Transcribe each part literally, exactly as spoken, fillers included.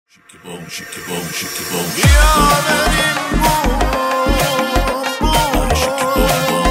Shake your bone, shake your bone, shake your bone. بیا بریم بوم بوم Shake your bone, bone.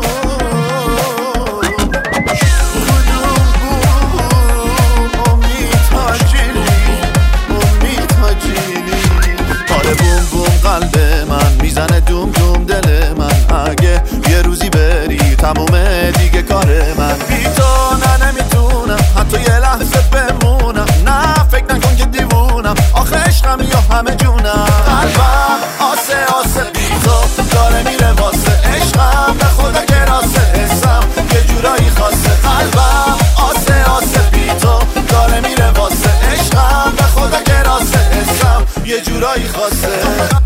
کدوم بوم امید حاجیلی امید حاجیلی آره بوم بوم قلب من میزنه دوم دوم دل من اگه یه روزی بری تمومه دیگه کار من بی تو نه نمیتونم حتی یه لحظه بمونم نه فکر نکن که دیوونم آخه عشقم یا همه جونم قلبم آسه آسه بی تو داره میره واسه عشقم به خدا که راسه حسم یه جورایی خاصه قلبم آسه آسه بی تو داره میره واسه عشقم به خدا که راسه حسم یه جورایی خاصه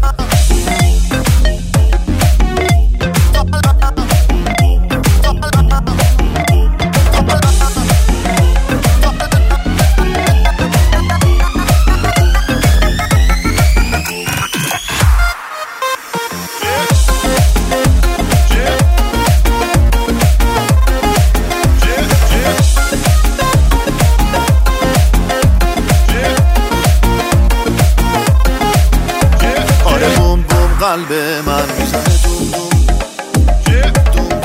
قلب من میزنه دوم دوم دوم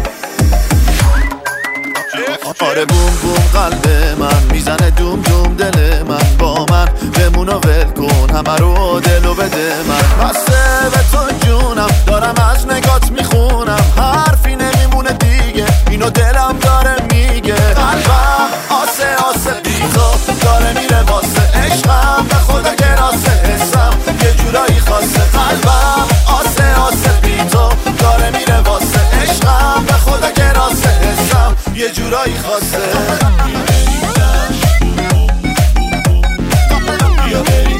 دوم آره بوم بوم قلب من میزنه دوم دوم دل من با من بمون و ول کن همه رو دلو بده من بسته به تو جونم دارم از نگات میخونم حرفی نمیمونه دیگه اینو دلم داره میگه قلبم آسه آسه بی تو داره میره واسه عشقم به خدا که راسه حسم یه جورایی خاصه قلبم آسه آسه بی تو داره میره واسه عشقم به خدا که راسه حسم یه جورایی خاصه بیا بریم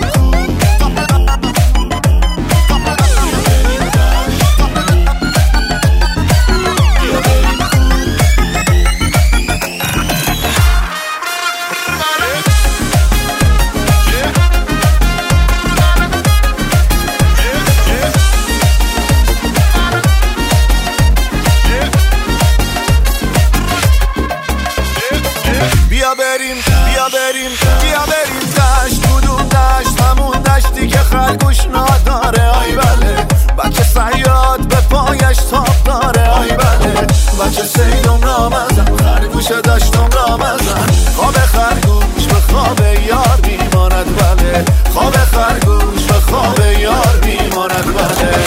بیا بریم بیا بریم بیا بریم دشت کدوم دشت همون دشتی که خرگوش نداره آی بله بچه صیاد به پایش تاب داره آی بله بچه سیدم را مزن خرگوش دشتم را مزن خواب خرگوش به خواب یار میماند بله خواب خرگوش به خواب یار میماند بله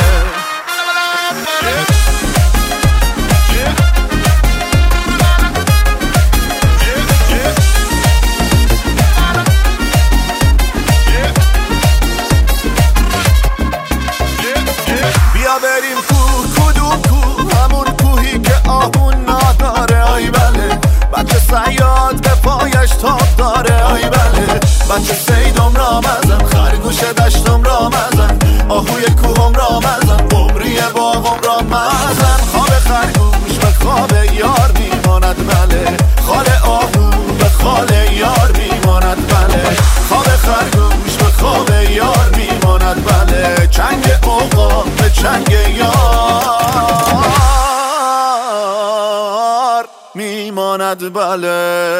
بریم کوه کدوم کوه همون کوهی که آهون نداره آی بله بچه صیاد به پایش تاب داره آی بله بچه سیدم را مزن خرگوش دشتم را مزن آهوی کوهم را مزن عمری باغم را مزن خواب خرگوش به خواب یار میماند بله خال آهو به خال یار میماند بله خواب خرگوش به خواب یار میماند بله چنگ اوقا به چنگ یار میماند بله